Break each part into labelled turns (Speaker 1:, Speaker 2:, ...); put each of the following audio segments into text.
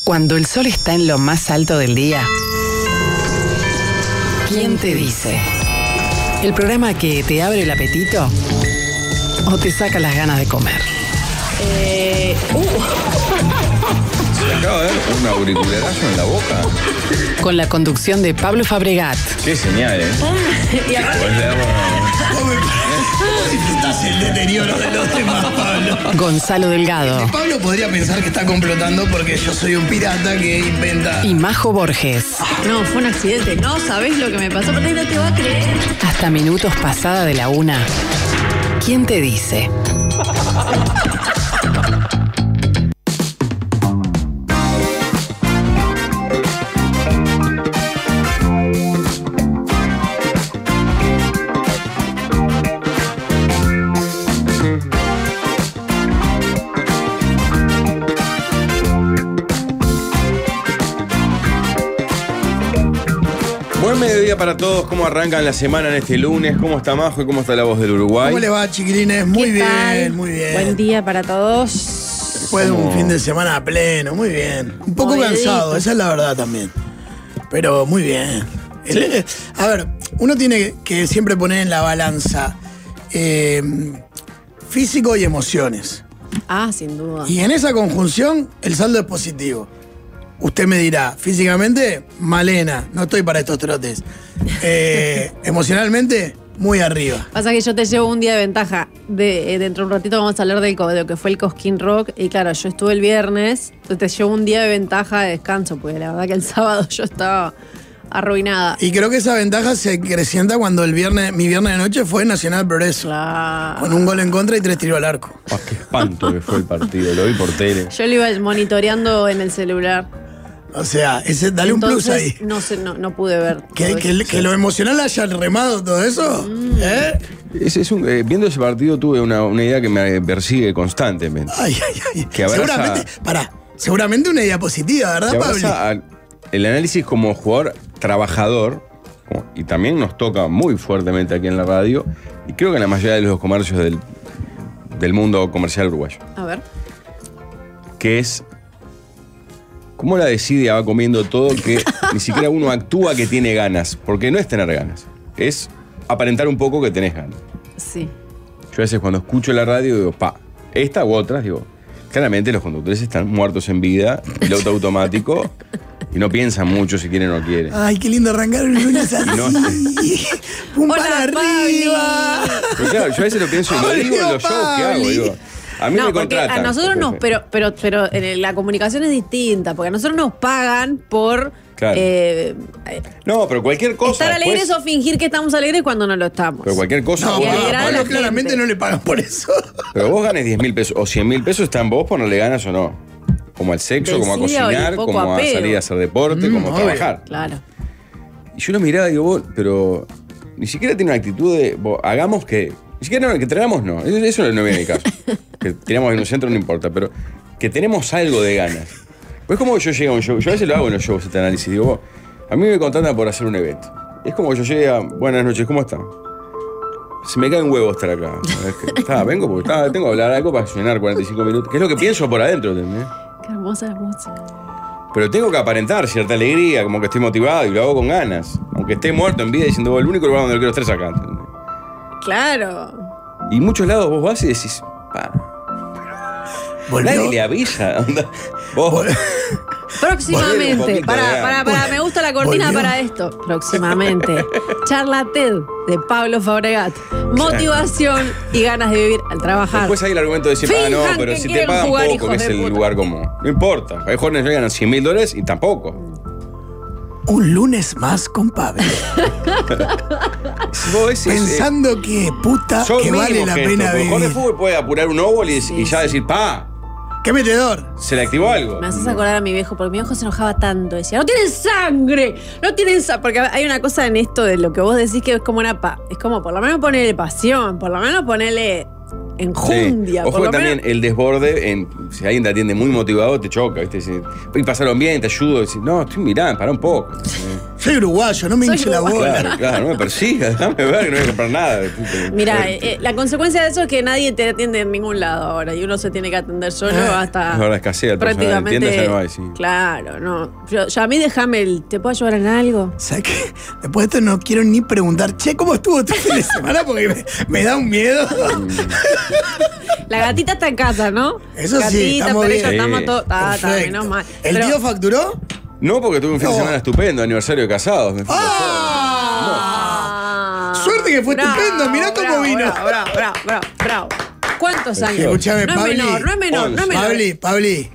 Speaker 1: Cuando el sol está en lo más alto del día, ¿quién te dice? ¿El programa que te abre el apetito o te saca las ganas de comer?
Speaker 2: Se le acaba de dar un auricularazo en la boca.
Speaker 1: Con la conducción de Pablo Fabregat.
Speaker 2: Qué señal,
Speaker 3: Y aparte,
Speaker 4: Estás el deterioro de los temas, Pablo.
Speaker 1: Gonzalo Delgado.
Speaker 4: Pablo podría pensar que está complotando porque yo soy un pirata que inventa.
Speaker 1: Y Majo Borges.
Speaker 3: no, fue un accidente. No sabés lo que me pasó, pero no te va a creer.
Speaker 1: Hasta minutos pasada de la 1. ¿Quién te dice?
Speaker 2: Buen mediodía para todos. ¿Cómo arrancan la semana en este lunes? ¿Cómo está Majo y cómo está la voz del Uruguay?
Speaker 4: ¿Cómo le va, chiquilines? Muy
Speaker 3: ¿Qué tal?
Speaker 4: bien, muy bien.
Speaker 3: Buen día para todos.
Speaker 4: Después de un fin de semana pleno, muy bien. Un poco
Speaker 3: Movidito.
Speaker 4: cansado, esa es la verdad también. Pero muy bien. A ver, uno tiene que siempre poner en la balanza físico y emociones.
Speaker 3: Ah, sin duda.
Speaker 4: Y en esa conjunción, el saldo es positivo. Usted me dirá, físicamente, malena, no estoy para estos trotes. Emocionalmente, muy arriba.
Speaker 3: Pasa que yo te llevo un día de ventaja. Dentro de un ratito vamos a hablar de lo que fue el Cosquín Rock. Y claro, yo estuve el viernes, entonces te llevo un día de ventaja de descanso, porque la verdad que el sábado yo estaba arruinada.
Speaker 4: Y creo que esa ventaja se acrecienta cuando mi viernes de noche fue Nacional Progreso.
Speaker 3: Claro.
Speaker 4: Con un gol en contra y 3 tiros al arco.
Speaker 2: Ah, qué espanto que fue el partido. Lo vi por tele.
Speaker 3: Yo lo iba monitoreando en el celular.
Speaker 4: O sea, dale un plus ahí.
Speaker 3: Entonces, no pude ver.
Speaker 4: Que lo emocional haya remado todo eso.
Speaker 2: Viendo ese partido tuve una idea que me persigue constantemente.
Speaker 4: Ay.
Speaker 2: Que abraza-
Speaker 4: Seguramente una idea positiva, ¿verdad,
Speaker 2: Que
Speaker 4: Pablo?
Speaker 2: abraza el análisis como jugador trabajador, y también nos toca muy fuertemente aquí en la radio, y creo que en la mayoría de los comercios del mundo comercial uruguayo,
Speaker 3: A ver.
Speaker 2: que es cómo la desidia va comiendo todo, que ni siquiera uno actúa que tiene ganas, porque no es tener ganas, es aparentar un poco que tenés ganas.
Speaker 3: Sí.
Speaker 2: Yo a veces cuando escucho la radio digo, esta u otras, digo, claramente los conductores están muertos en vida, piloto automático, y no piensan mucho si quieren o no quieren.
Speaker 4: Ay, qué lindo arrancar el lunes así.
Speaker 2: No,
Speaker 4: ¡Pum
Speaker 3: Hola,
Speaker 4: para arriba!
Speaker 2: Pero claro, yo a veces lo pienso y lo digo en los shows que hago, digo. A mí me
Speaker 3: porque
Speaker 2: contratan.
Speaker 3: a nosotros nos, pero la comunicación es distinta, porque a nosotros nos pagan por
Speaker 2: Claro. No, pero cualquier cosa.
Speaker 3: estar alegres
Speaker 2: después-
Speaker 3: o fingir que estamos alegres cuando no lo estamos.
Speaker 2: Pero cualquier cosa.
Speaker 4: No,
Speaker 3: Y
Speaker 2: vos-
Speaker 3: alegrar a la
Speaker 4: Pablo
Speaker 3: gente.
Speaker 4: claramente no le pagan por eso.
Speaker 2: pero vos ganes 10.000 pesos o 100.000 pesos, está en vos ponerle ganas o no. Como al sexo, como a
Speaker 3: Desidia
Speaker 2: cocinar,
Speaker 3: y poco
Speaker 2: como a
Speaker 3: apego.
Speaker 2: salir a hacer deporte, como a
Speaker 4: obvio.
Speaker 2: trabajar.
Speaker 3: Claro.
Speaker 2: Y yo lo miraba y digo, vos, pero ni siquiera tiene una actitud de, hagamos que. Ni siquiera que traigamos, no. Eso no viene de caso. Que tiramos en un centro no importa, pero que tenemos algo de ganas. Pues es como que yo llego a un show. Yo a veces lo hago en los shows, este análisis. Digo, vos, a mí me contratan por hacer un evento. Es como que yo llegué a, buenas noches, ¿cómo están? Se me cae un huevo estar acá. Vengo porque tengo que hablar algo para llenar 45 minutos. Que es lo que pienso por adentro, ¿entendés?
Speaker 3: Qué hermosa la música.
Speaker 2: Pero tengo que aparentar cierta alegría, como que estoy motivado y lo hago con ganas. Aunque esté muerto en vida diciendo, vos, el único lugar donde lo quiero estar es acá, ¿entendés?
Speaker 3: Claro.
Speaker 2: Y en muchos lados vos vas y decís,
Speaker 4: Volvió.
Speaker 2: nadie le avisa. Onda. Vos, Volver
Speaker 3: Próximamente.
Speaker 2: un poquito
Speaker 3: Para, me gusta la cortina
Speaker 4: Volvió.
Speaker 3: para esto. Próximamente. Charla TED de Pablo Fabregat. Motivación y ganas de vivir al trabajar.
Speaker 2: después hay el argumento de decir, no,
Speaker 3: Finjan
Speaker 2: pero
Speaker 3: que
Speaker 2: si te
Speaker 3: quieren
Speaker 2: pagan
Speaker 3: jugar,
Speaker 2: poco,
Speaker 3: hijos
Speaker 2: que es
Speaker 3: de
Speaker 2: el
Speaker 3: puta.
Speaker 2: lugar común. No importa. Hay jóvenes que ganan $100.000 y tampoco.
Speaker 4: Un lunes más con Pablo.
Speaker 2: Vos decís,
Speaker 4: Pensando que puta
Speaker 2: son
Speaker 4: que vale
Speaker 2: mínimos
Speaker 4: la
Speaker 2: gestos,
Speaker 4: pena
Speaker 2: porque el jugador de
Speaker 4: vivir.
Speaker 2: fútbol puede apurar un óvol y ya decir,
Speaker 4: ¡Qué metedor!
Speaker 2: se le activó algo.
Speaker 3: Me haces acordar a mi viejo, porque mi viejo se enojaba tanto. Decía, no tienen sangre, no tienen sangre. Porque hay una cosa en esto de lo que vos decís que es como es como, por lo menos ponele pasión, por lo menos ponele enjundia.
Speaker 2: Ojo
Speaker 3: por
Speaker 2: que
Speaker 3: lo
Speaker 2: también
Speaker 3: menos-
Speaker 2: el desborde, si alguien te atiende muy motivado, te choca, ¿viste? Y pasaron bien, te ayudo. Decís, no, estoy mirando, pará un poco.
Speaker 4: Soy uruguayo, no me
Speaker 3: Soy
Speaker 4: hinche la bola.
Speaker 2: Claro, no me persigas, déjame ver que no voy a comprar nada.
Speaker 3: Mira, la consecuencia de eso es que nadie te atiende en ningún lado ahora y uno se tiene que atender solo hasta.
Speaker 2: Ahora escasea el personal, en tiendas ya no hay, sí.
Speaker 3: Claro, no. Ya a mí déjame ¿te puedo ayudar en algo?
Speaker 4: ¿Sabes qué? Después de esto no quiero ni preguntar, che, ¿cómo estuvo tu fin de semana? Porque me da un miedo.
Speaker 3: La gatita está en casa, ¿no?
Speaker 4: Eso
Speaker 3: gatita,
Speaker 4: sí, estamos
Speaker 3: pero
Speaker 4: bien.
Speaker 3: ya estamos todos.
Speaker 4: Perfecto.
Speaker 3: Menos mal.
Speaker 4: ¿El
Speaker 3: Pero-
Speaker 4: tío facturó?
Speaker 2: No, porque tuve un fin de semana estupendo, aniversario de casados. Me fui
Speaker 3: Ah.
Speaker 4: Suerte que fue estupendo, mirá cómo vino.
Speaker 3: Bravo. ¿Cuántos años?
Speaker 4: Escuchame,
Speaker 3: no es
Speaker 4: Pabli.
Speaker 3: menor, no es menor, no es menor.
Speaker 4: Pabli.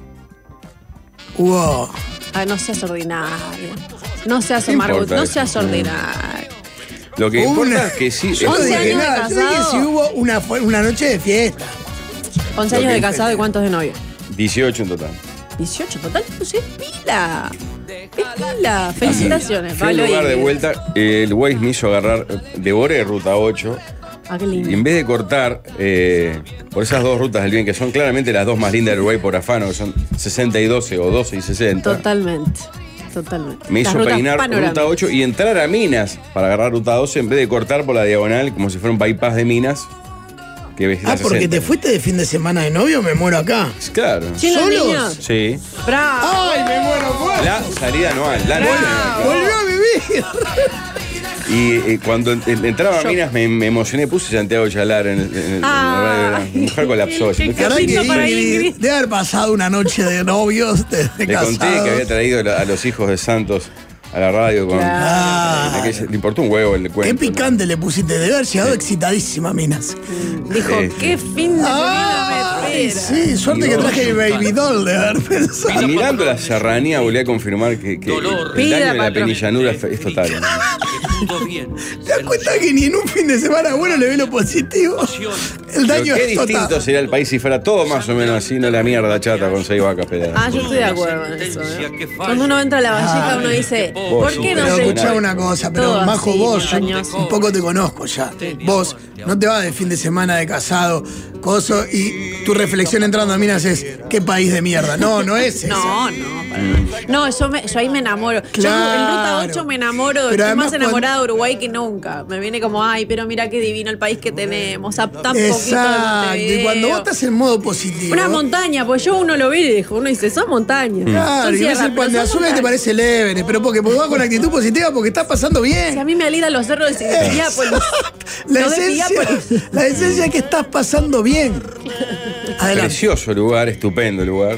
Speaker 4: Hubo.
Speaker 3: Ay, no seas ordinario. No seas
Speaker 2: ¿Qué
Speaker 3: Margot,
Speaker 2: importa
Speaker 3: no
Speaker 2: eso?
Speaker 3: seas ordinario.
Speaker 2: Lo que
Speaker 4: Hubo
Speaker 2: importa
Speaker 4: una-
Speaker 2: es que sí.
Speaker 4: Yo no
Speaker 3: 11
Speaker 4: dije
Speaker 3: años de
Speaker 4: nada, yo dije
Speaker 3: casado.
Speaker 4: si hubo una noche de fiesta.
Speaker 3: 11
Speaker 2: Lo
Speaker 3: años
Speaker 2: que
Speaker 3: de casado y cuántos de novio.
Speaker 2: 18 en total.
Speaker 3: 18 total, pues es pila. Es pila. Felicitaciones,
Speaker 2: Fui al
Speaker 3: Pablo.
Speaker 2: lugar
Speaker 3: y-
Speaker 2: de vuelta, el Waze me hizo agarrar, devoré ruta 8.
Speaker 3: Ah, qué
Speaker 2: Y
Speaker 3: lindo.
Speaker 2: en vez de cortar por esas dos rutas del bien, que son claramente las dos más lindas del Uruguay por afano, que son 60 y 12 o 12 y 60,
Speaker 3: Totalmente.
Speaker 2: me
Speaker 3: Las
Speaker 2: hizo
Speaker 3: rutas
Speaker 2: peinar
Speaker 3: panorámicas.
Speaker 2: ruta 8 y entrar a Minas para agarrar ruta 12 en vez de cortar por la diagonal como si fuera un bypass de Minas. Que ves la
Speaker 4: Ah, porque
Speaker 2: 60.
Speaker 4: te fuiste de fin de semana de novio, me muero acá.
Speaker 2: Claro.
Speaker 3: ¿Lleno de
Speaker 4: ¿Solos?
Speaker 3: niños?
Speaker 2: Sí.
Speaker 3: ¡Bravo!
Speaker 4: ¡Ay, me muero!
Speaker 2: La salida anual. La
Speaker 3: Bravo.
Speaker 2: anual.
Speaker 4: ¡Volvió a vivir!
Speaker 2: Y cuando entraba a Minas me emocioné, puse Santiago Yalar en la radio. Mi mujer colapsó.
Speaker 3: Qué
Speaker 2: Le
Speaker 4: Caray,
Speaker 3: lindo
Speaker 4: que
Speaker 3: para
Speaker 4: Ingrid
Speaker 3: Ingrid.
Speaker 4: debe haber pasado una noche de novios, de
Speaker 2: conté
Speaker 4: casados.
Speaker 2: que había traído a los hijos de Santos a la radio con.
Speaker 4: Claro.
Speaker 2: Le importó un huevo el cuento.
Speaker 4: Qué
Speaker 2: ¿no?
Speaker 4: picante le pusiste, debe haber llegado excitadísima, Minas.
Speaker 3: Dijo,
Speaker 2: Sí.
Speaker 3: qué fin de semana me
Speaker 4: Ay,
Speaker 3: espera.
Speaker 4: sí, suerte que traje el baby doll de haber pensado.
Speaker 2: Y mirando la serranía volví a confirmar que el
Speaker 3: Pida,
Speaker 2: daño de la
Speaker 3: patrón.
Speaker 2: penillanura es total.
Speaker 4: ¿Te das cuenta que ni en un fin de semana bueno le ve lo positivo? El
Speaker 2: Pero
Speaker 4: daño
Speaker 2: qué
Speaker 4: es
Speaker 2: distinto
Speaker 4: total.
Speaker 2: sería el país si fuera todo más o menos así, no la mierda chata con 6 vacas pegadas.
Speaker 3: Ah, yo estoy de acuerdo en eso. Cuando uno entra a la valleja, uno dice, ¿por qué no
Speaker 4: Pero
Speaker 3: se
Speaker 4: escuchá una cosa, pero
Speaker 3: Todo
Speaker 4: Majo,
Speaker 3: así,
Speaker 4: vos, yo
Speaker 3: montañoso.
Speaker 4: un poco te conozco ya. Vos no te vas de fin de semana de casado, coso, y tu reflexión entrando a Minas es, ¿qué país de mierda? No, no es eso.
Speaker 3: No, para nada. No, yo ahí me enamoro. Yo en Ruta 8 me enamoro,
Speaker 4: Pero
Speaker 3: estoy
Speaker 4: además
Speaker 3: más enamorada de Uruguay que nunca. Me viene como, ay, pero mira qué divino el país que tenemos, a tan poquito de
Speaker 4: Exacto, y
Speaker 3: Montevideo.
Speaker 4: cuando vos estás en modo positivo.
Speaker 3: Una montaña, pues yo uno lo ve y dijo, uno dice, son montañas.
Speaker 4: Claro,
Speaker 3: Son
Speaker 4: y ves
Speaker 3: sierras,
Speaker 4: el pan de
Speaker 3: pero son
Speaker 4: azul y te
Speaker 3: montañas.
Speaker 4: parece el Everest, pero porque vas con actitud positiva porque estás pasando
Speaker 3: Si a
Speaker 4: bien.
Speaker 3: mí me alida los cerros de Piriápolis.
Speaker 4: La
Speaker 3: No de
Speaker 4: esencia,
Speaker 3: Piriápolis.
Speaker 4: la esencia es que estás pasando bien. Adelante.
Speaker 2: Precioso lugar, estupendo lugar.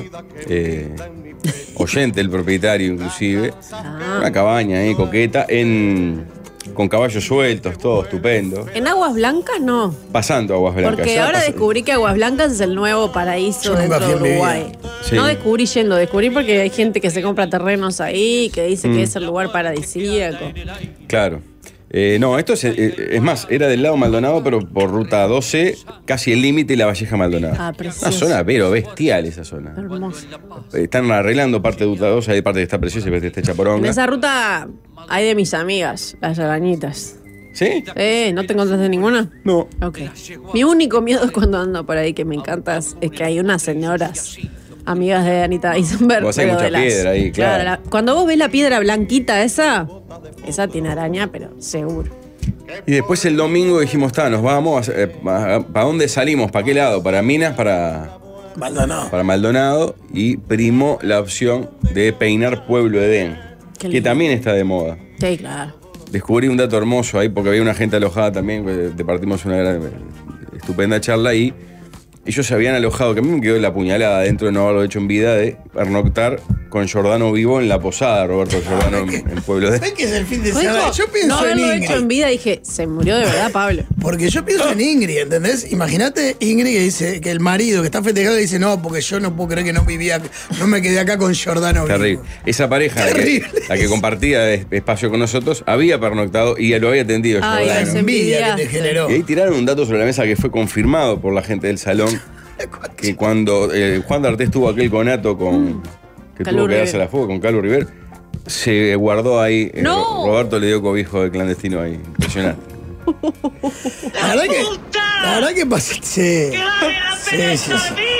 Speaker 2: Oyente el propietario inclusive. Una cabaña ahí, coqueta, con caballos sueltos, todo estupendo.
Speaker 3: En Aguas Blancas no.
Speaker 2: Pasando Aguas Blancas.
Speaker 3: Porque
Speaker 2: ya
Speaker 3: ahora
Speaker 2: pasó.
Speaker 3: descubrí que Aguas Blancas es el nuevo paraíso
Speaker 4: Yo nunca
Speaker 3: dentro de
Speaker 4: fui en mi
Speaker 3: Uruguay.
Speaker 4: vida.
Speaker 2: Sí.
Speaker 3: No descubrí yendo, descubrí porque hay gente que se compra terrenos ahí, que dice que es el lugar paradisíaco.
Speaker 2: Claro. No, esto es más, era del lado Maldonado, pero por ruta 12, casi el límite y la Valleja Maldonado.
Speaker 3: Ah, precioso.
Speaker 2: Una zona, pero bestial esa zona.
Speaker 3: Hermoso.
Speaker 2: Están arreglando parte de ruta 12, hay parte que está preciosa y parte que está hecha
Speaker 3: En
Speaker 2: poronga.
Speaker 3: esa ruta hay de mis amigas, las arañitas.
Speaker 2: ¿Sí?
Speaker 3: ¿No te encontraste ninguna?
Speaker 2: No.
Speaker 3: Ok. Mi único miedo cuando ando por ahí, que me encanta, es que hay unas señoras amigas de Anita Eisenberg.
Speaker 2: Vos hay
Speaker 3: pero
Speaker 2: mucha
Speaker 3: de las-
Speaker 2: piedra ahí, claro.
Speaker 3: cuando vos ves la piedra blanquita esa tiene araña, pero seguro.
Speaker 2: Y después el domingo dijimos, nos vamos, ¿para dónde salimos? ¿Para qué lado? ¿Para Minas? ¿Para
Speaker 4: Maldonado.
Speaker 2: Maldonado? Y primó la opción de peinar Pueblo Edén,
Speaker 3: Qué
Speaker 2: que
Speaker 3: lindo.
Speaker 2: también está de moda.
Speaker 3: Sí, claro.
Speaker 2: Descubrí un dato hermoso ahí, porque había una gente alojada también, departimos una estupenda charla y ellos se habían alojado, que a mí me quedó la puñalada dentro de no haberlo hecho en vida, de pernoctar con Giordano vivo en la posada, Roberto Giordano en Pueblo Edén.
Speaker 4: ¿Ves que es el fin de
Speaker 3: Dijo,
Speaker 4: semana? Yo
Speaker 3: no
Speaker 4: pienso en
Speaker 3: haberlo
Speaker 4: Ingrid.
Speaker 3: hecho en vida, dije, se murió de verdad, Pablo.
Speaker 4: Porque yo pienso en Ingrid, ¿entendés? Imagínate Ingrid que dice que el marido que está festejando dice, no, porque yo no puedo creer que no vivía, no me quedé acá con Giordano vivo".
Speaker 2: Terrible. Esa pareja,
Speaker 4: Terrible.
Speaker 2: la que compartía espacio con nosotros, había pernoctado y lo había atendido
Speaker 3: Ay,
Speaker 2: Giordano.
Speaker 3: ese-
Speaker 4: Envidia que te
Speaker 3: envidiaste.
Speaker 4: generó.
Speaker 2: Y ahí tiraron un dato sobre la mesa que fue confirmado por la gente del salón, que cuando Juan D'Artés tuvo aquel conato con que
Speaker 3: Calú
Speaker 2: tuvo que darse
Speaker 3: River.
Speaker 2: la fuga con Carlos River, se guardó ahí.
Speaker 3: ¡No!
Speaker 2: Roberto le dio cobijo de clandestino ahí. Impresionante.
Speaker 4: La verdad que pasé. Sí, sí, sí.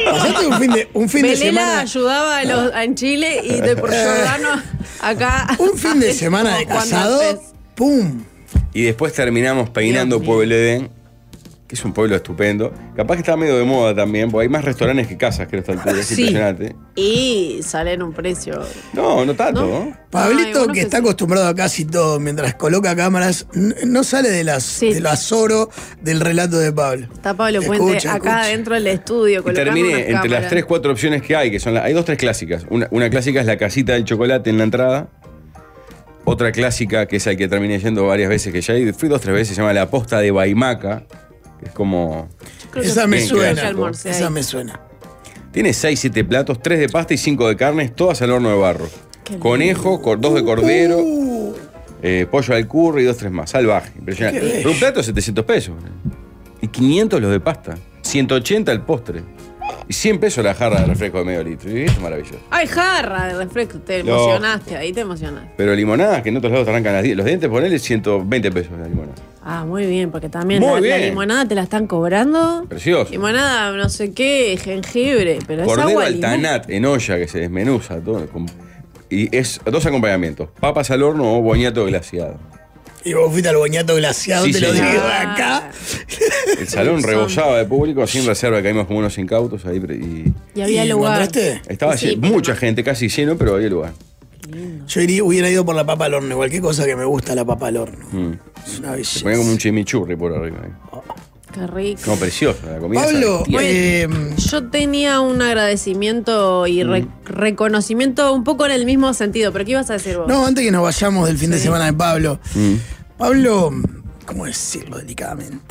Speaker 4: Pasaste un fin de
Speaker 3: Belela
Speaker 4: semana.
Speaker 3: ayudaba en Chile y de por Giordano acá.
Speaker 4: Un fin de semana de casado. ¡Pum!
Speaker 2: Y después terminamos peinando
Speaker 3: Dios mío.
Speaker 2: Pueblo Edén, que es un pueblo estupendo. Capaz que está medio de moda también, porque hay más restaurantes que casas que a esta altura. Es
Speaker 3: Sí.
Speaker 2: impresionante.
Speaker 3: Y salen un precio.
Speaker 2: No tanto,
Speaker 3: ¿No?
Speaker 2: ¿no?
Speaker 4: Pablito,
Speaker 3: Ay, bueno,
Speaker 4: que
Speaker 3: que
Speaker 4: está
Speaker 3: sí.
Speaker 4: acostumbrado a casi todo, mientras coloca cámaras, no sale de lo azoro del relato de Pablo.
Speaker 3: Está Pablo Puente acá dentro del estudio.
Speaker 2: Y
Speaker 3: colocando
Speaker 2: terminé
Speaker 3: unas
Speaker 2: entre las
Speaker 3: cámaras.
Speaker 2: 3, 4 opciones que hay, que son hay 2, 3 clásicas. Una clásica es la casita del chocolate en la entrada. Otra clásica, que es la que terminé yendo varias veces, que ya fui 2, 3 veces, se llama la Posta de Baimaca, que es como...
Speaker 3: Creo que
Speaker 4: Esa me
Speaker 2: bien,
Speaker 4: suena.
Speaker 3: ya almorcé ahí.
Speaker 4: Esa me suena.
Speaker 2: Tiene 6, 7 platos, 3 de pasta y 5 de carnes, todas al horno de barro.
Speaker 3: Qué
Speaker 2: Conejo, 2 de cordero, pollo al curry y 2, 3 más. Salvaje, impresionante.
Speaker 4: Qué bello.
Speaker 2: Pero un plato 700 pesos. Y 500 los de pasta. 180 el postre. Y 100 pesos la jarra de refresco de medio litro. Y esto es maravilloso.
Speaker 3: Ay, jarra de refresco. Te
Speaker 2: No.
Speaker 3: emocionaste, ahí te emocionaste.
Speaker 2: Pero limonadas, que en otros lados te arrancan los dientes, ponele 120 pesos la limonada.
Speaker 3: Ah, muy bien, porque también
Speaker 2: Muy
Speaker 3: la
Speaker 2: bien.
Speaker 3: limonada te la están cobrando.
Speaker 2: Precioso.
Speaker 3: Limonada, no sé qué, jengibre, pero es
Speaker 2: Cordero
Speaker 3: agua
Speaker 2: al
Speaker 3: limón.
Speaker 2: tanat en olla que se desmenuza todo. Y es 2 acompañamientos: papas al horno o boñato glaseado.
Speaker 4: Y vos fuiste al boñato glaseado,
Speaker 2: Sí,
Speaker 4: te lo
Speaker 2: señor.
Speaker 4: digo de acá.
Speaker 2: El salón
Speaker 3: Son-
Speaker 2: rebosaba de público, sin reserva, caímos como unos incautos ahí.
Speaker 3: Y había
Speaker 4: ¿Y
Speaker 3: lugar.
Speaker 4: encontraste?
Speaker 2: Estaba
Speaker 3: Sí,
Speaker 2: mucha gente, casi lleno, pero había lugar.
Speaker 4: Yo hubiera ido por la papa al horno, cualquier cosa que me gusta la papa al horno. Es una
Speaker 2: Se
Speaker 4: belleza.
Speaker 2: ponía como un chimichurri por arriba. Ahí.
Speaker 3: Qué rico.
Speaker 2: No, precioso, la comida.
Speaker 4: Pablo,
Speaker 2: esa tierra.
Speaker 3: Yo tenía un agradecimiento y reconocimiento un poco en el mismo sentido, pero ¿qué ibas a decir vos?
Speaker 4: no, antes que nos vayamos del fin de semana de Pablo. Pablo, ¿cómo decirlo delicadamente?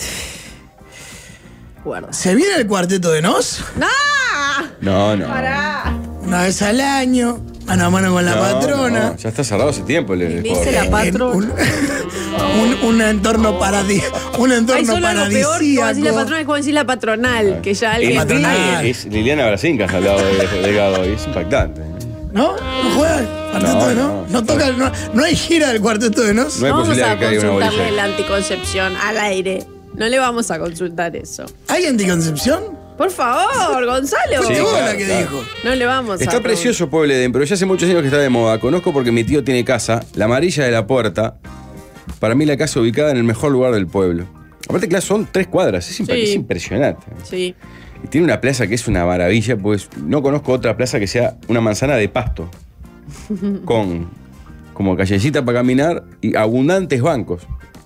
Speaker 3: Guarda.
Speaker 4: ¿Se viene el cuarteto de Nos?
Speaker 2: No.
Speaker 3: Pará.
Speaker 4: Una vez al año, mano a mano con la
Speaker 2: No,
Speaker 4: patrona.
Speaker 2: no, ya está cerrado hace tiempo el
Speaker 3: Dice la
Speaker 2: foro.
Speaker 3: patrona.
Speaker 4: Un entorno un
Speaker 3: Hay
Speaker 4: entorno
Speaker 3: solo algo peor, como
Speaker 4: paradisíaco.
Speaker 3: decir la patrona, es como decir la patronal, que ya alguien
Speaker 4: patronal.
Speaker 3: vive.
Speaker 2: Es Liliana Brasinca al lado de Gado, y es impactante.
Speaker 4: ¿No? ¿No juega el cuarteto de Nos?
Speaker 2: no.
Speaker 4: No toca, no hay gira del cuarteto de Nos.
Speaker 2: No hay
Speaker 3: Vamos
Speaker 2: posibilidad
Speaker 3: a
Speaker 2: de que caiga una
Speaker 3: consultarle
Speaker 2: bolilla.
Speaker 3: la anticoncepción al aire. No le vamos a consultar eso.
Speaker 4: ¿Hay anticoncepción?
Speaker 3: Por favor, Gonzalo.
Speaker 4: Fuiste
Speaker 2: Sí,
Speaker 4: vos
Speaker 2: claro,
Speaker 4: la que
Speaker 2: claro.
Speaker 4: dijo.
Speaker 3: No le vamos a
Speaker 2: Está precioso Pueblo Edén, pero ya hace muchos años que está de moda. Conozco porque mi tío tiene casa, la amarilla de la puerta. Para mí la casa ubicada en el mejor lugar del pueblo. Aparte, claro, son 3 cuadras, es
Speaker 3: Sí.
Speaker 2: impresionante.
Speaker 3: Sí.
Speaker 2: Y tiene una plaza que es una maravilla, pues no conozco otra plaza que sea una manzana de pasto. Con como callecita para caminar y abundantes bancos.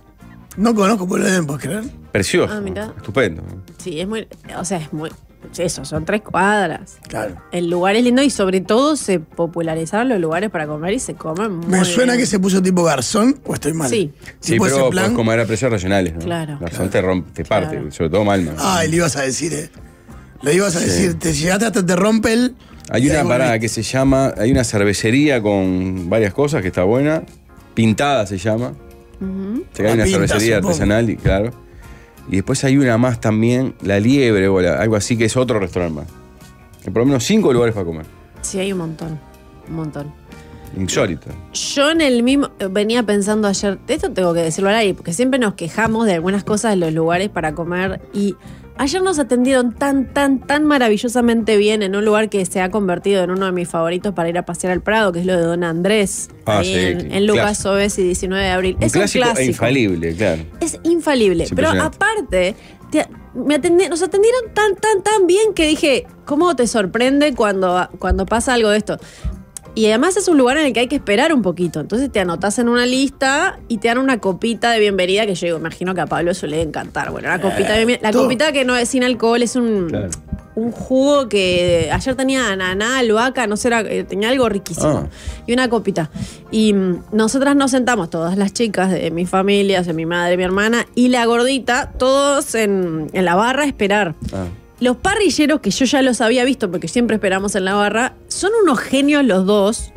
Speaker 4: No conozco Pueblo de Edén, ¿puedes creer?
Speaker 2: Precioso.
Speaker 3: Ah, mirá.
Speaker 2: Estupendo.
Speaker 3: Sí, es muy. O sea, es muy. Eso, son 3 cuadras.
Speaker 4: Claro.
Speaker 3: El lugar es lindo y sobre todo se popularizaron los lugares para comer y se comen muy
Speaker 4: Me suena
Speaker 3: bien.
Speaker 4: que se puso tipo garzón o estoy mal.
Speaker 3: Sí.
Speaker 2: Sí,
Speaker 4: Tipo ese
Speaker 2: pero
Speaker 4: plan.
Speaker 2: puedes comer a precios regionales, ¿no?
Speaker 3: Claro.
Speaker 2: La zona te rompe, te parte,
Speaker 3: Claro.
Speaker 2: sobre todo Malma.
Speaker 4: Ay, le ibas a decir, Le ibas a decir, te llegaste hasta te rompe el.
Speaker 2: Hay
Speaker 4: y
Speaker 2: una
Speaker 4: ahí
Speaker 2: parada
Speaker 4: volviste.
Speaker 2: que se llama, hay una cervecería con varias cosas que está buena. Pintada se llama. Se cae
Speaker 4: La
Speaker 2: una
Speaker 4: Pinta,
Speaker 2: cervecería
Speaker 4: supongo.
Speaker 2: artesanal, y claro. Y después hay una más también, La Liebre o algo así, que es otro restaurante más. Hay por lo menos 5 lugares para comer.
Speaker 3: Sí, hay un montón. Un montón.
Speaker 2: Insólito.
Speaker 3: Yo en el mismo. Venía pensando ayer. De esto tengo que decirlo al aire, porque siempre nos quejamos de algunas cosas de los lugares para comer. Y ayer nos atendieron tan maravillosamente bien en un lugar que se ha convertido en uno de mis favoritos para ir a pasear al Prado, que es lo de Don Andrés.
Speaker 2: Ah,
Speaker 3: ahí
Speaker 2: sí,
Speaker 3: en Lucas
Speaker 2: clásico.
Speaker 3: Oves y 19 de abril.
Speaker 2: Un
Speaker 3: Es
Speaker 2: clásico,
Speaker 3: un clásico.
Speaker 2: e infalible, claro.
Speaker 3: Es infalible.
Speaker 2: Es
Speaker 3: Pero
Speaker 2: impresionante.
Speaker 3: aparte, nos atendieron tan bien que dije, ¿cómo te sorprende cuando pasa algo de esto? Y además es un lugar en el que hay que esperar un poquito. Entonces te anotás en una lista y te dan una copita de bienvenida que yo digo, imagino que a Pablo eso le debe encantar. Bueno, la copita de bienvenida. La
Speaker 4: todo.
Speaker 3: copita que no es sin alcohol, es
Speaker 2: Claro.
Speaker 3: un jugo que ayer tenía ananá, albahaca, no sé, tenía algo riquísimo. Y una copita. Y nosotras nos sentamos, todas las chicas de mi familia, o sea, mi madre, mi hermana, y la gordita, todos en la barra a esperar.
Speaker 2: Ah.
Speaker 3: Los parrilleros, que yo ya los había visto porque siempre esperamos en la barra, son unos genios los dos.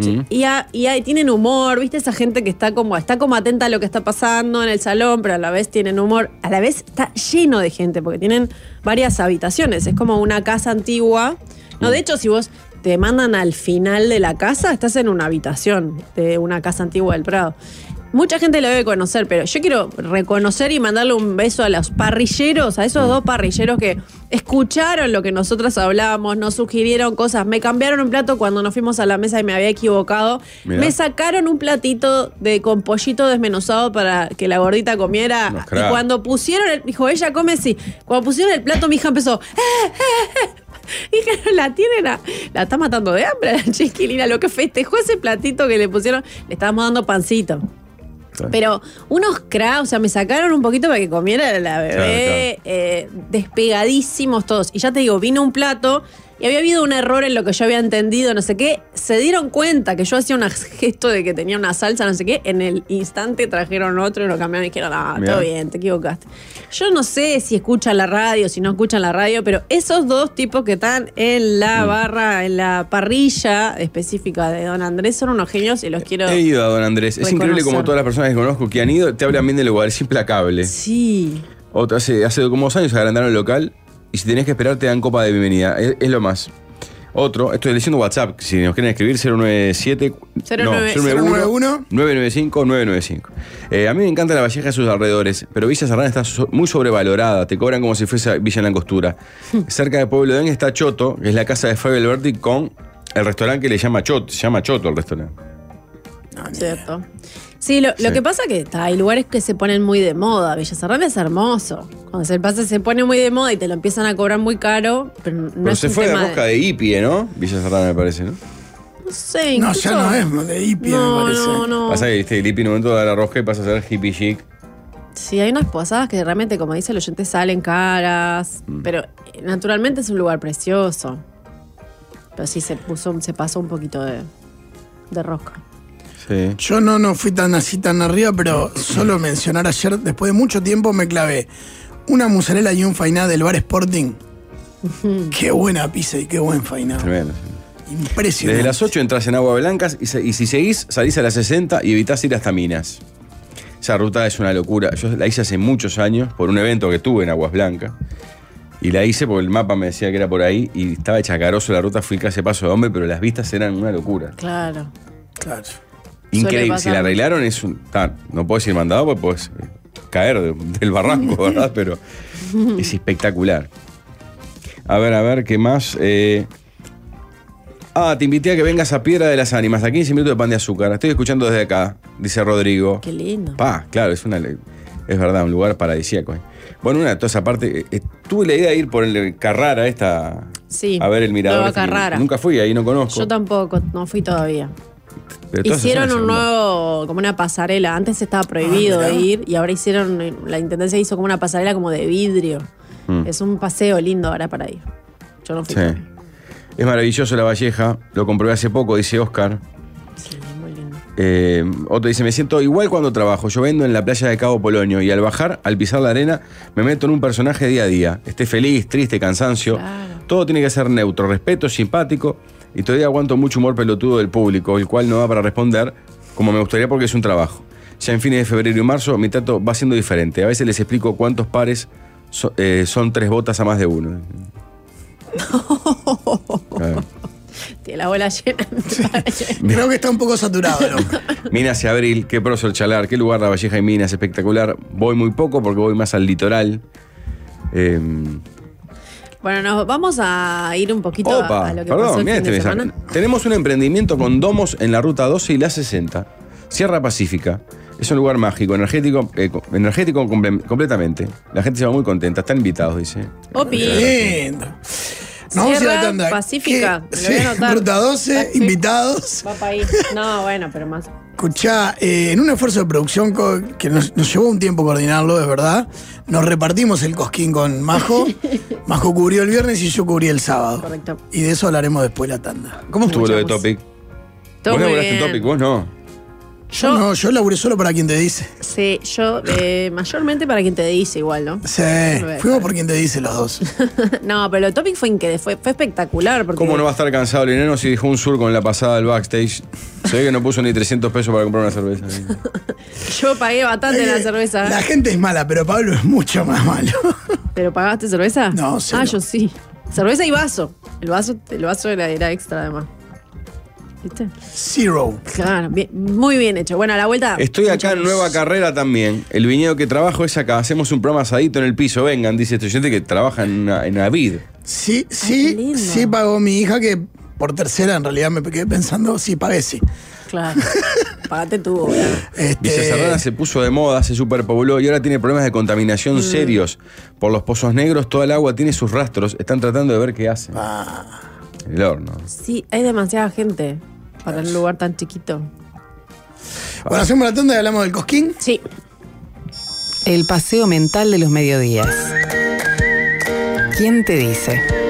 Speaker 3: Y tienen humor, ¿viste? Esa gente que está como atenta a lo que está pasando en el salón, pero a la vez tienen humor. A la vez está lleno de gente porque tienen varias habitaciones. Es como una casa antigua. No, de hecho, si vos te mandan al final de la casa, estás en una habitación de una casa antigua del Prado. mucha gente lo debe conocer, pero yo quiero reconocer y mandarle un beso a los parrilleros, a esos dos parrilleros que escucharon lo que nosotros hablábamos, nos sugirieron cosas, me cambiaron un plato cuando nos fuimos a la mesa y me había equivocado,
Speaker 2: Mirá.
Speaker 3: me sacaron un platito con pollito desmenuzado para que la gordita comiera,
Speaker 2: Unos
Speaker 3: y
Speaker 2: cracks.
Speaker 3: cuando pusieron, dijo, ella come así, cuando pusieron el plato mi hija empezó, y que la tienen, la está matando de hambre a la chiquilina, lo que festejó ese platito que le pusieron, le estábamos dando pancito. Pero unos cracks, o sea, me sacaron un poquito para que comiera la bebé, despegadísimos todos. Y ya te digo, vino un plato y había habido un error en lo que yo había entendido, no sé qué. Se dieron cuenta que yo hacía un gesto de que tenía una salsa, no sé qué. En el instante trajeron otro y lo cambiaron y dijeron, todo bien, te equivocaste. Yo no sé si escuchan la radio, si no escuchan la radio, pero esos dos tipos que están en la barra, en la parrilla específica de Don Andrés, son unos genios y los quiero.
Speaker 2: He ido a Don Andrés. Es increíble
Speaker 3: reconocer.
Speaker 2: como todas las personas que conozco que han ido te hablan bien del lugar. Es implacable.
Speaker 3: Sí.
Speaker 2: Hace como 2 años agrandaron el local y si tenés que esperar te dan copa de bienvenida. Es lo más. Otro, estoy leyendo WhatsApp, si nos quieren escribir, 097
Speaker 4: 091
Speaker 2: 995 995. A mí me encanta La Valleja y sus alrededores, pero Villa Serrana está muy sobrevalorada, te cobran como si fuese Villa en la Angostura. Cerca de Pueblo de Oden está Choto, que es la casa de Fabio Alberti con el restaurante que le llama Choto, se llama Choto el restaurante.
Speaker 3: Cierto. Sí, lo que pasa que hay lugares que se ponen muy de moda. Villa Serrana es hermoso. Cuando se pasa se pone muy de moda y te lo empiezan a cobrar muy caro, pero no
Speaker 2: Pero
Speaker 3: es
Speaker 2: se
Speaker 3: un
Speaker 2: fue de
Speaker 3: tema
Speaker 2: rosca de Ipie, ¿no? Villa Serrana me parece, ¿no?
Speaker 3: No sé,
Speaker 4: No,
Speaker 3: incluso.
Speaker 4: ya no es de hippie,
Speaker 3: No,
Speaker 4: me parece.
Speaker 3: no.
Speaker 2: Pasa que el Ipie en un momento da la rosca y pasa a ser hippie chic.
Speaker 3: Sí, hay unas posadas que realmente, como dice el oyente, salen caras, pero naturalmente es un lugar precioso. Pero sí se pasó un poquito de rosca.
Speaker 2: Sí.
Speaker 4: Yo no fui tan así tan arriba, pero solo mencionar ayer, después de mucho tiempo me clavé una mozzarella y un fainá del bar Sporting. Qué buena pizza y qué buen fainá.
Speaker 2: Tremendo.
Speaker 4: Impresionante.
Speaker 2: Desde las 8 entras en Agua Blancas y si seguís, salís a las 60 y evitás ir hasta Minas. Esa ruta es una locura. Yo la hice hace muchos años por un evento que tuve en Aguas Blancas. Y la hice porque el mapa me decía que era por ahí y estaba chacaroso la ruta, fui casi paso de hombre, pero las vistas eran una locura.
Speaker 3: Claro.
Speaker 4: Claro.
Speaker 2: Increíble.
Speaker 3: pasar
Speaker 2: Si la arreglaron es un... no puedo decir mandado porque puedes caer del barranco, ¿verdad? Pero es espectacular. A ver, ¿qué más? Te invité a que vengas a Piedra de las Ánimas, a 15 minutos de pan de azúcar. Estoy escuchando desde acá, dice Rodrigo.
Speaker 3: Qué lindo.
Speaker 2: Claro, es verdad, un lugar paradisíaco. Bueno, toda esa parte, tuve la idea de ir por el Carrara
Speaker 3: Sí,
Speaker 2: a ver el mirador.
Speaker 3: Nueva Carrara.
Speaker 2: Nunca fui, ahí no conozco.
Speaker 3: Yo tampoco, no fui todavía.
Speaker 2: Pero toda esa
Speaker 3: Hicieron
Speaker 2: zona
Speaker 3: un
Speaker 2: es hermosa.
Speaker 3: nuevo, como una pasarela. Antes estaba prohibido
Speaker 4: mirá.
Speaker 3: ir y ahora la intendencia hizo como una pasarela como de vidrio. Es un paseo lindo ahora para ir. Yo no fui.
Speaker 2: Sí.
Speaker 3: todavía.
Speaker 2: Es maravilloso La Valleja, lo comprobé hace poco, dice Oscar.
Speaker 3: Sí, muy lindo.
Speaker 2: Otro dice, me siento igual cuando trabajo. Yo vendo en la playa de Cabo Polonio y al bajar, al pisar la arena, me meto en un personaje día a día. Esté feliz, triste, cansancio.
Speaker 3: Claro.
Speaker 2: Todo tiene que ser neutro, respeto, simpático. Y todavía aguanto mucho humor pelotudo del público, el cual no da para responder como me gustaría porque es un trabajo. Ya en fines de febrero y marzo mi trato va siendo diferente. A veces les explico cuántos pares son 3 botas a más de uno. Claro.
Speaker 3: Tiene la bola llena.
Speaker 4: Creo que está un poco saturado, ¿no?
Speaker 2: Minas y Abril, qué proso el Chalar, qué lugar La Valleja y Minas, espectacular. Voy muy poco porque voy más al litoral.
Speaker 3: Bueno, nos vamos a ir un poquito
Speaker 2: Opa,
Speaker 3: a lo que pasó el
Speaker 2: mirá
Speaker 3: fin de
Speaker 2: mensaje.
Speaker 3: semana.
Speaker 2: Tenemos un emprendimiento con domos en la ruta 12 y la 60. Sierra Pacífica. Es un lugar mágico, energético completamente. La gente se va muy contenta. Están invitados, dice.
Speaker 3: Opi.
Speaker 4: Lindo. Nos vamos a ir a la
Speaker 3: Sierra
Speaker 4: tanda.
Speaker 3: Pacífica,
Speaker 4: ¿Qué?
Speaker 3: me lo voy a anotar.
Speaker 4: Ruta 12,
Speaker 3: Sí.
Speaker 4: invitados.
Speaker 3: Va para ahí. No, bueno, pero más.
Speaker 4: Escuchá, en un esfuerzo de producción que nos llevó un tiempo coordinarlo, es verdad, nos repartimos el cosquín con Majo. Majo cubrió el viernes y yo cubrí el sábado.
Speaker 3: Correcto.
Speaker 4: Y de eso hablaremos después de la tanda.
Speaker 2: ¿Cómo estuvo lo de
Speaker 3: Escuchamos.
Speaker 2: Topic?
Speaker 3: Todo
Speaker 2: ¿Vos
Speaker 3: muy
Speaker 2: laburaste en
Speaker 3: bien.
Speaker 2: Topic? ¿Vos no?
Speaker 4: Yo laburé solo para quien te dice.
Speaker 3: Sí, yo mayormente para quien te dice igual, ¿no?
Speaker 4: Sí, fuimos por quien te dice los dos.
Speaker 3: No, pero el topic fue increíble, fue espectacular. Porque
Speaker 2: ¿Cómo no va a estar cansado el enano si dejó un surco en la pasada del backstage? Se ve que no puso ni 300 pesos para comprar una cerveza.
Speaker 3: yo pagué bastante la cerveza.
Speaker 4: La gente es mala, pero Pablo es mucho más malo.
Speaker 3: ¿Pero pagaste cerveza?
Speaker 4: No, cero.
Speaker 3: Ah, yo sí. Cerveza y vaso. El vaso era extra además. ¿Viste?
Speaker 4: Zero.
Speaker 3: Claro, muy bien hecho. Bueno, a la vuelta.
Speaker 2: Estoy acá en Nueva Carrera también. El viñedo que trabajo es acá. Hacemos un programa asadito en el piso. Vengan, dice este oyente que trabaja en Avid.
Speaker 4: Sí,
Speaker 3: qué lindo.
Speaker 4: sí pagó mi hija, que por tercera en realidad me quedé pensando, sí, pagué, sí.
Speaker 3: Claro. Pagate tú, ¿verdad?
Speaker 2: Villa Serrana se puso de moda, se superpobló y ahora tiene problemas de contaminación serios. Por los pozos negros, toda el agua tiene sus rastros. Están tratando de ver qué hacen. El horno.
Speaker 3: Sí, hay demasiada gente para un lugar tan chiquito.
Speaker 4: Bueno, hacemos la tanda y hablamos del Cosquín.
Speaker 3: Sí.
Speaker 1: El paseo mental de los mediodías. ¿Quién te dice?